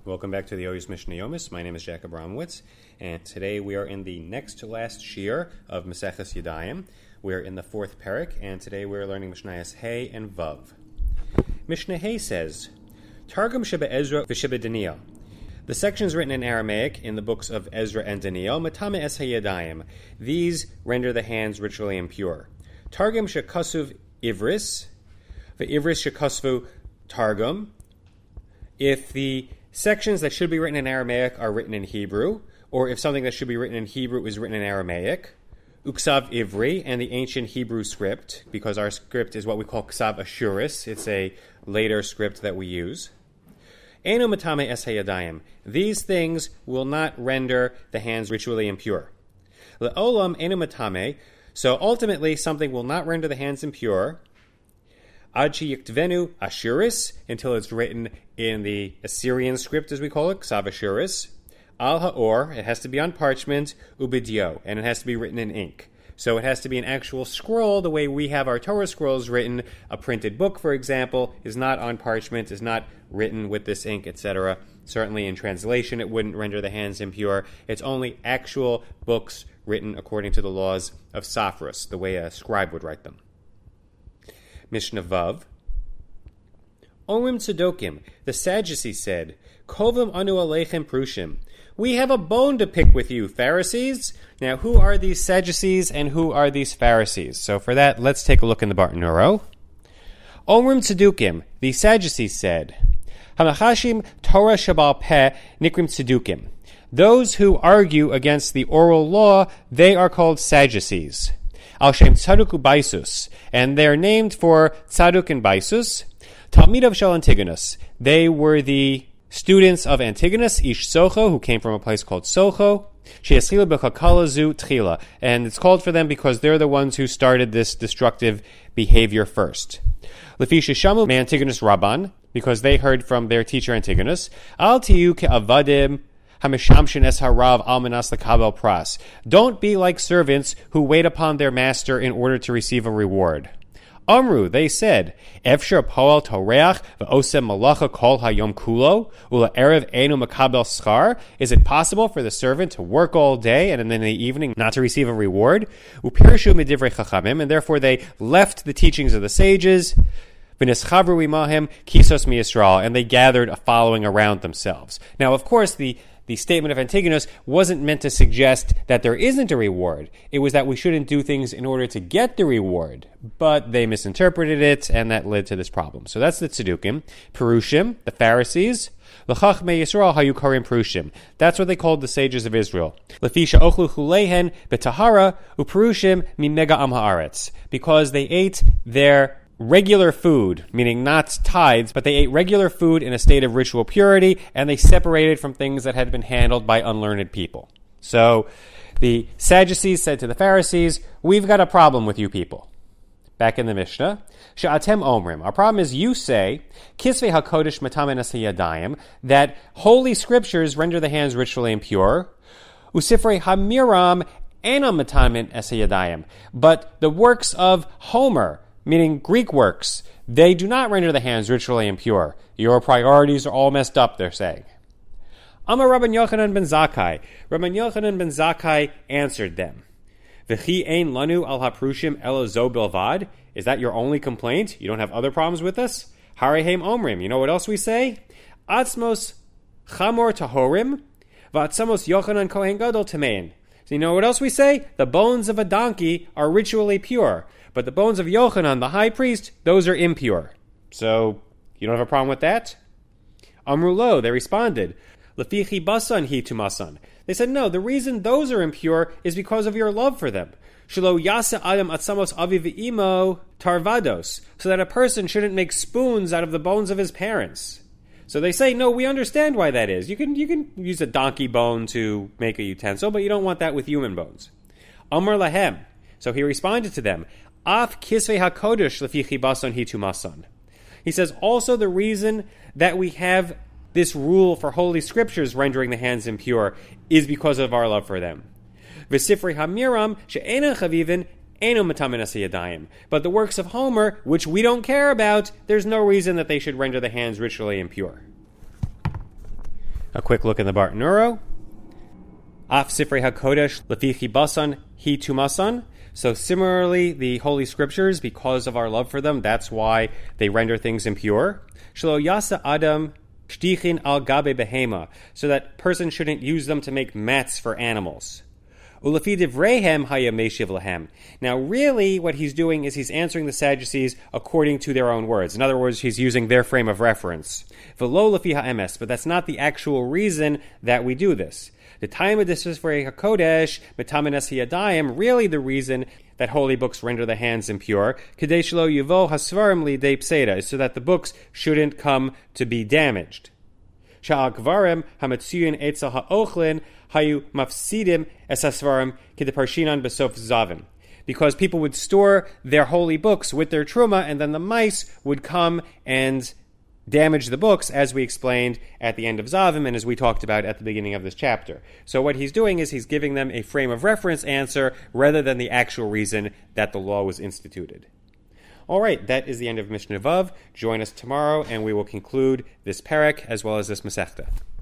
Welcome back to the Oyus Mishnah Yomis. My name is Jack Abramowitz, and today we are in the next to last shiur of Maseches Yadayim. We are in the fourth parak, and today we are learning Mishnayos Hey and Vav. Mishnah Hey says, Targum Sheba Ezra v'Sheba Daniel. The sections written in Aramaic in the books of Ezra and Daniel, Matame Es HaYadayim. These render the hands ritually impure. Targum Shekasuv Ivris, v'Ivris Shekasvu Targum. If the sections that should be written in Aramaic are written in Hebrew, or if something that should be written in Hebrew is written in Aramaic, Uksav Ivri, and the ancient Hebrew script, because our script is what we call Ksav Ashuris, it's a later script that we use. Eno matame es hayadayim. These things will not render the hands ritually impure. Le'olam eno matame. So ultimately, something will not render the hands impure. Ad sheyiktvenu ashuris, until it's written in the Assyrian script, as we call it, Ksav Ashuris. Al ha'or, it has to be on parchment, ubidio, and it has to be written in ink. So it has to be an actual scroll, the way we have our Torah scrolls written. A printed book, for example, is not on parchment, is not written with this ink, etc. Certainly in translation, it wouldn't render the hands impure. It's only actual books written according to the laws of Safras, the way a scribe would write them. Mishnah Vav. Omrim Tzedokim, the Sadducees said, Kovim anu aleichem prushim. We have a bone to pick with you, Pharisees. Now, who are these Sadducees and who are these Pharisees? So for that, let's take a look in the Barton Nuro. Omrim Tzedukim, the Sadducees said, Hamachashim Torah Shabal Peh Nikrim Tzedukim. Those who argue against the oral law, they are called Sadducees. Al Shem Tzaduk Ubaisus, and they're named for Tzaduk and Baisus. Talmidav Shel Antigonus. They were the students of Antigonus, Ish Socho, who came from a place called Socho. Sheyaschila b'chakala zu tchila, and it's called for them because they're the ones who started this destructive behavior first. Lefi sheshamu me'Antigonus Rabban, because they heard from their teacher Antigonus. Al tiyu ke'avadim hamishamshin es harav al menas lekabel pras. Don't be like servants who wait upon their master in order to receive a reward. Amru, they said, Efshar poal toreach ve'osem malacha kol hayom kulo ula erev enu makabel schar. Is it possible for the servant to work all day and then in the evening not to receive a reward? Upirishu midivrei chachamim, and therefore they left the teachings of the sages. V'neschavru imahim kisos miYisrael, and they gathered a following around themselves. Now, of course, the statement of Antigonus wasn't meant to suggest that there isn't a reward. It was that we shouldn't do things in order to get the reward. But they misinterpreted it, and that led to this problem. So that's the Tzedukim. Perushim, the Pharisees. L'chachmei Yisrael hayukarim Perushim. That's what they called the sages of Israel. Lefisha ochlu chulehen betahara uperushim mimega am haaretz. Because they ate their regular food, meaning not tithes, but they ate regular food in a state of ritual purity, and they separated from things that had been handled by unlearned people. So the Sadducees said to the Pharisees, we've got a problem with you people. Back in the Mishnah, Sha'atem Omrim, our problem is you say, Kisvei HaKodesh Matamen Es HaYadayim, that holy scriptures render the hands ritually impure, Usifrei HaMiram Enam Matamen Es HaYadayim, but the works of Homer, meaning Greek works, they do not render the hands ritually impure. Your priorities are all messed up, they're saying. Amar Rabban Yochanan ben Zakkai. Rabban Yochanan ben Zakkai answered them. V'chi ein lanu al haprushim ela zo bilvad. Is that your only complaint? You don't have other problems with us? Harehem omrim. You know what else we say? Atzmos chamor tahorim v'atzmos Yochanan kohen gadol tamein. So you know what else we say? The bones of a donkey are ritually pure. But the bones of Yochanan, the high priest, those are impure. So, you don't have a problem with that? Amrulo, they responded, Lefichi basan hi tumasan. They said, no, the reason those are impure is because of your love for them. Shelo yasa adam atzamos avi v'imo tarvados. So that a person shouldn't make spoons out of the bones of his parents. So they say, no, we understand why that is. You can use a donkey bone to make a utensil, but you don't want that with human bones. Amar lahem. So he responded to them, Af kisvei hakodesh lefi chibason hitumason. He says, also the reason that we have this rule for holy scriptures rendering the hands impure is because of our love for them. V'sifrei hamiram she'enan chavivin eno matamen es hayadayim. But the works of Homer, which we don't care about, there's no reason that they should render the hands ritually impure. A quick look in the Bartenura. Af Sifrei HaKodesh Lefi Chibasan Hi Tumasan. So similarly, the Holy Scriptures, because of our love for them, that's why they render things impure. Shelo Yasa Adam Shtichin Al Gabe Behema, so that person shouldn't use them to make mats for animals. Ulefi Divreihem Haya Meshiv Lahem. Now really what he's doing is he's answering the Sadducees according to their own words. In other words, he's using their frame of reference. V'lo lefi ha'emes, but that's not the actual reason that we do this. The time of this is for HaKodesh, Metamenes Yadayim, really the reason that holy books render the hands impure, Kedei Shelo Yuvo Hasvarim Lidei Pseida, so that the books shouldn't come to be damaged. Sha'akvarim Hamatsuyun Etzel Ha'ochlin Hayu Mafsidim Es Hasvarim Kedeparshinan Besof Zavim. Because people would store their holy books with their truma, and then the mice would come and damage the books, as we explained at the end of Zavim and as we talked about at the beginning of this chapter. So what he's doing is he's giving them a frame of reference answer rather than the actual reason that the law was instituted. All right, that is the end of Mishnah Vav. Join us tomorrow and we will conclude this parak as well as this Masechta.